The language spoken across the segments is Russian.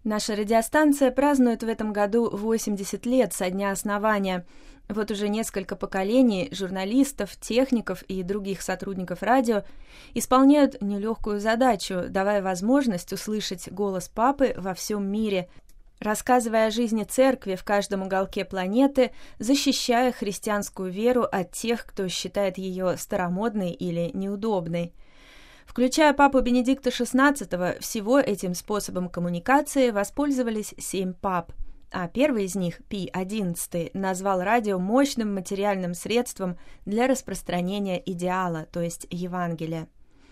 Наша радиостанция празднует в этом году 80 лет со дня основания. Вот уже несколько поколений журналистов, техников и других сотрудников радио исполняют нелегкую задачу, давая возможность услышать голос Папы во всем мире, рассказывая о жизни церкви в каждом уголке планеты, защищая христианскую веру от тех, кто считает ее старомодной или неудобной. Включая папу Бенедикта XVI, всего этим способом коммуникации воспользовались 7 пап, а первый из них, Пий XI, назвал радио мощным материальным средством для распространения идеала, то есть Евангелия.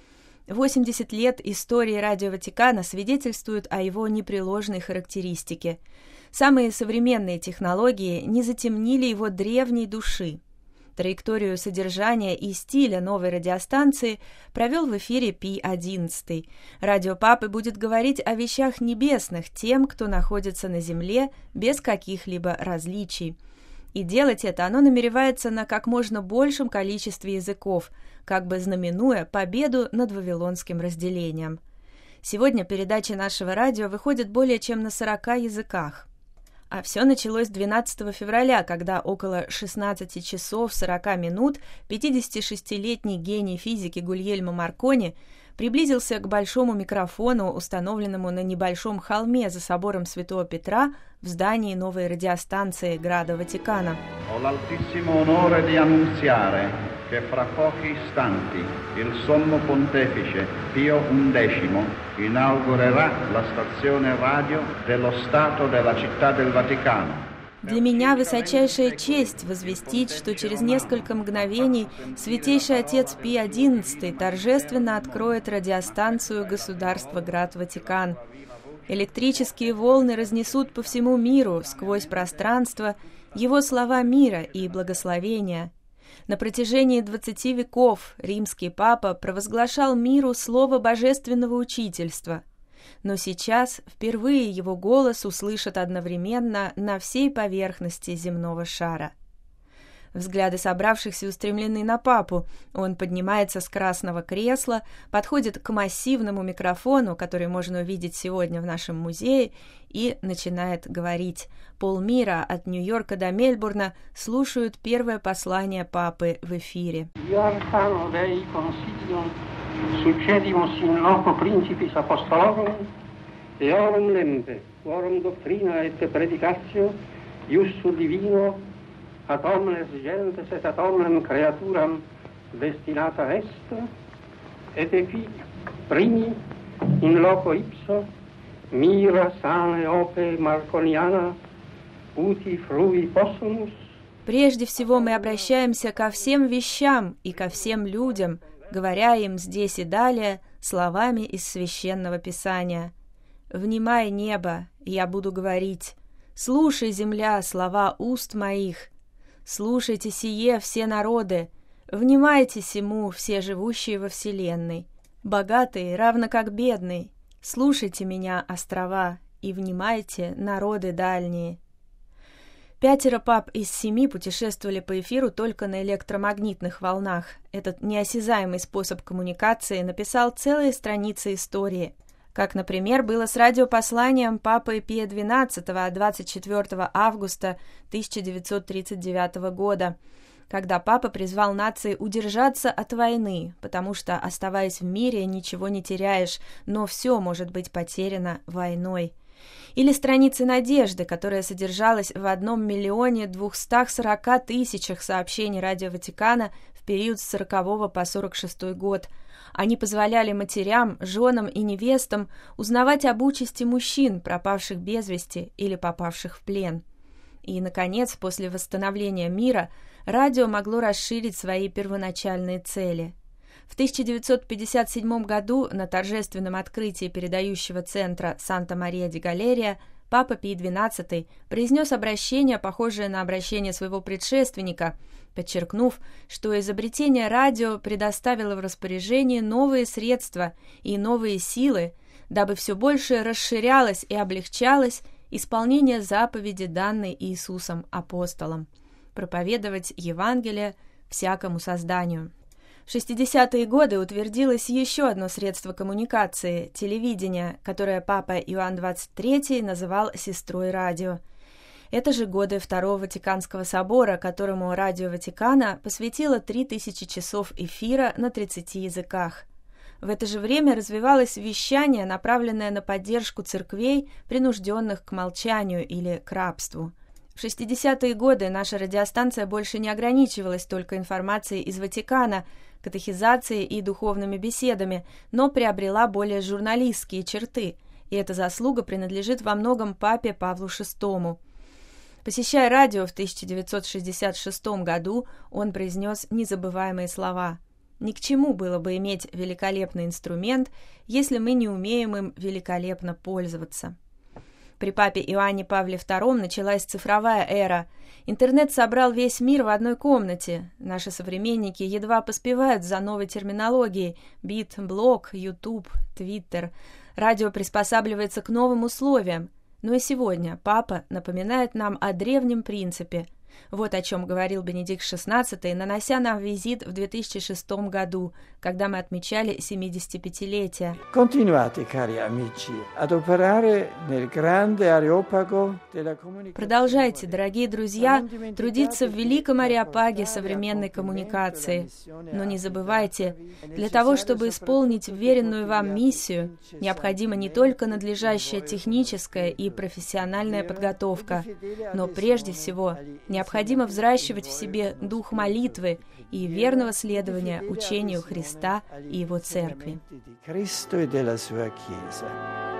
80 лет истории Радио Ватикана свидетельствуют о его непреложной характеристике. Самые современные технологии не затемнили его древней души. Траекторию содержания и стиля новой радиостанции провел в эфире Пий XI. Радио Папы будет говорить о вещах небесных тем, кто находится на земле, без каких-либо различий. И делать это оно намеревается на как можно большем количестве языков, как бы знаменуя победу над вавилонским разделением. Сегодня передачи нашего радио выходят более чем на 40 языках. А все началось 12 февраля, когда около 16 часов 40 минут 56-летний гений физики Гульельмо Маркони приблизился к большому микрофону, установленному на небольшом холме за собором Святого Петра в здании новой радиостанции Града Ватикана. Ho l'altissimo onore di annunziare che fra pochi istanti il Sommo Pontefice Pio XI inaugurerà la stazione radio dello Stato della Città del Vaticano. Для меня высочайшая честь возвестить, что через несколько мгновений Святейший Отец Пий XI торжественно откроет радиостанцию Государства Град Ватикан. Электрические волны разнесут по всему миру, сквозь пространство, его слова мира и благословения. На протяжении 20 веков римский папа провозглашал миру слово божественного учительства. Но сейчас впервые его голос услышат одновременно на всей поверхности земного шара. Взгляды собравшихся устремлены на папу. Он поднимается с красного кресла, подходит к массивному микрофону, который можно увидеть сегодня в нашем музее, и начинает говорить. Полмира от Нью-Йорка до Мельбурна слушают первое послание папы в эфире. Succedimus in loco principis apostolorum, eorum lempe, quorum doctrina et predicatio, iussu divino, ad omnes gentes et ad omnem creaturam destinata est, et equi primi in loco ipso, mira sane ope Marconiana, uti frui possumus. Прежде всего мы обращаемся ко всем вещам и ко всем людям, говоря им здесь и далее словами из Священного Писания. «Внимай, небо, я буду говорить. Слушай, земля, слова уст моих. Слушайте сие, все народы. Внимайте сему, все живущие во вселенной. Богатые, равно как бедные. Слушайте меня, острова, и внимайте, народы дальние». 5 пап из 7 путешествовали по эфиру только на электромагнитных волнах. Этот неосязаемый способ коммуникации написал целые страницы истории. Как, например, было с радиопосланием папы Пия XII 24 августа 1939 года, когда папа призвал нации удержаться от войны, потому что, оставаясь в мире, ничего не теряешь, но все может быть потеряно войной. Или страницы надежды, которая содержалась в 1 240 000 сообщений Радио Ватикана в период с 40 по 46 год. Они позволяли матерям, женам и невестам узнавать об участи мужчин, пропавших без вести или попавших в плен. И, наконец, после восстановления мира, радио могло расширить свои первоначальные цели. В 1957 году на торжественном открытии передающего центра Санта-Мария-ди-Галерия папа Пий XII произнес обращение, похожее на обращение своего предшественника, подчеркнув, что изобретение радио предоставило в распоряжение новые средства и новые силы, дабы все больше расширялось и облегчалось исполнение заповеди, данной Иисусом апостолам, проповедовать Евангелие всякому созданию. В 60-е годы утвердилось еще одно средство коммуникации – телевидение, которое папа Иоанн XXIII называл «сестрой радио». Это же годы Второго Ватиканского собора, которому Радио Ватикана посвятило 3000 часов эфира на 30 языках. В это же время развивалось вещание, направленное на поддержку церквей, принужденных к молчанию или к рабству. В 60-е годы наша радиостанция больше не ограничивалась только информацией из Ватикана, катехизацией и духовными беседами, но приобрела более журналистские черты, и эта заслуга принадлежит во многом папе Павлу VI. Посещая радио в 1966 году, он произнес незабываемые слова: «Ни к чему было бы иметь великолепный инструмент, если мы не умеем им великолепно пользоваться». При папе Иоанне Павле II началась цифровая эра. Интернет собрал весь мир в одной комнате. Наши современники едва поспевают за новой терминологией: бит, блог, YouTube, Twitter. Радио приспосабливается к новым условиям. Но и сегодня папа напоминает нам о древнем принципе. Вот о чем говорил Бенедикт XVI, нанося нам визит в 2006 году, когда мы отмечали 75-летие. Продолжайте, дорогие друзья, трудиться в великом ареопаге современной коммуникации. Но не забывайте, для того, чтобы исполнить вверенную вам миссию, необходима не только надлежащая техническая и профессиональная подготовка, но прежде всего необходимо взращивать в себе дух молитвы и верного следования учению Христа и Его Церкви.